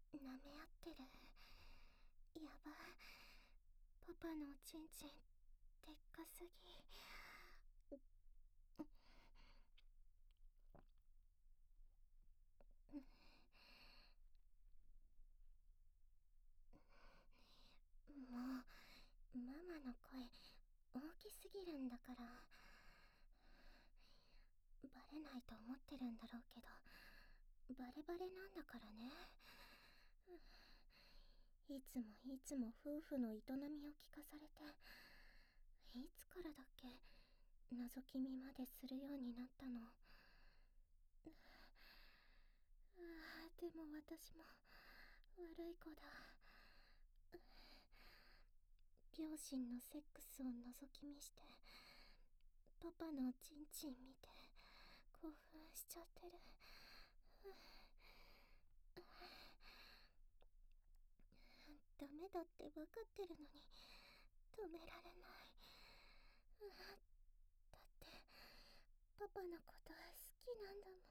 舐め合ってる。やば。パパのおちんちんでっかすぎ。もうママの声大きすぎるんだから。バレないと思ってるんだろうけど、バレバレなんだからね。いつもいつも夫婦の営みを聞かされて、いつからだっけ覗き見までするようになったの。でも私も悪い子だ。両親のセックスを覗き見してパパのおちんちん見て興奮しちゃってる。ダメだって分かってるのに止められない。だってパパのこと好きなんだもん。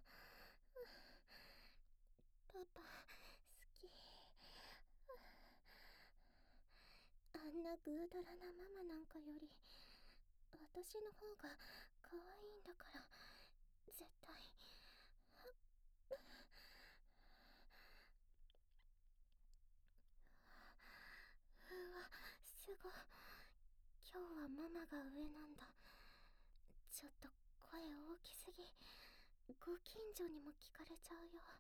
パパ好き。あんなぐうだらなママなんかより私の方が可愛いんだから、絶対。うわ、すごい。今日はママが上なんだ。ちょっと声大きすぎ。ご近所にも聞かれちゃうよ。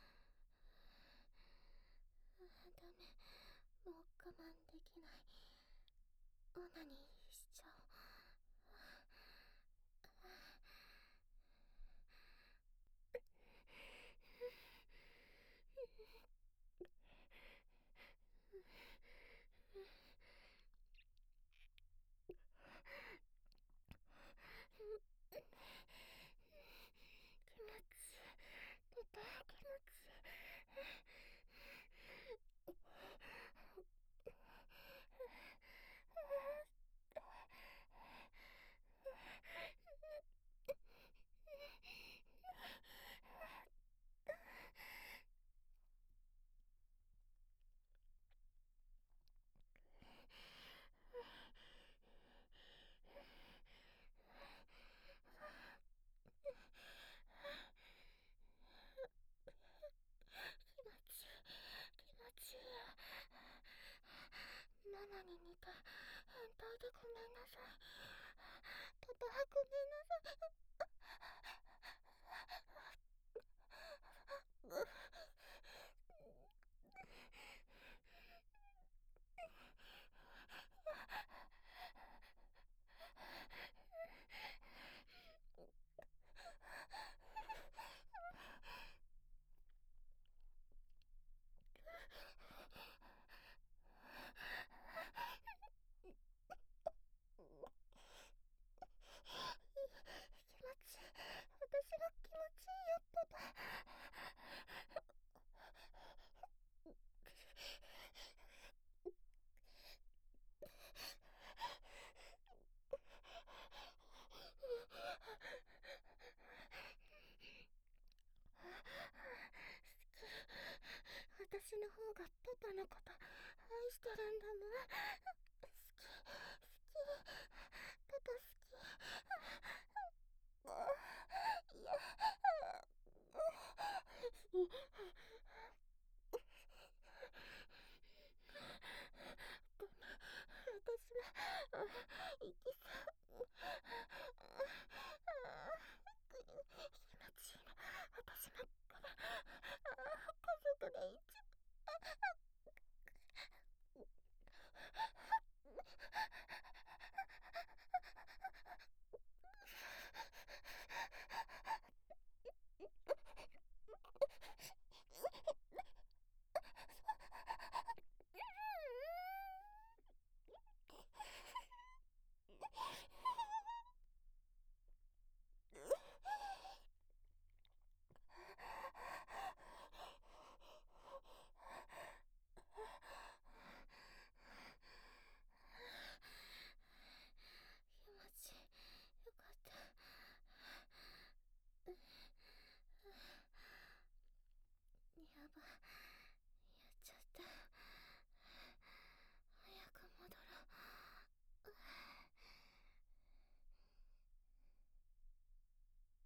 ダメ、もう我慢できない。オナニーしちゃおう。気持ちいい。出た、気持ちい気持ちいい。ママに似た変態でごめんなさい。パパ、ごめんなさい。気持ちいい。私が気持ちいいよ、パパ。私の方がパパのこと愛してるんだもん。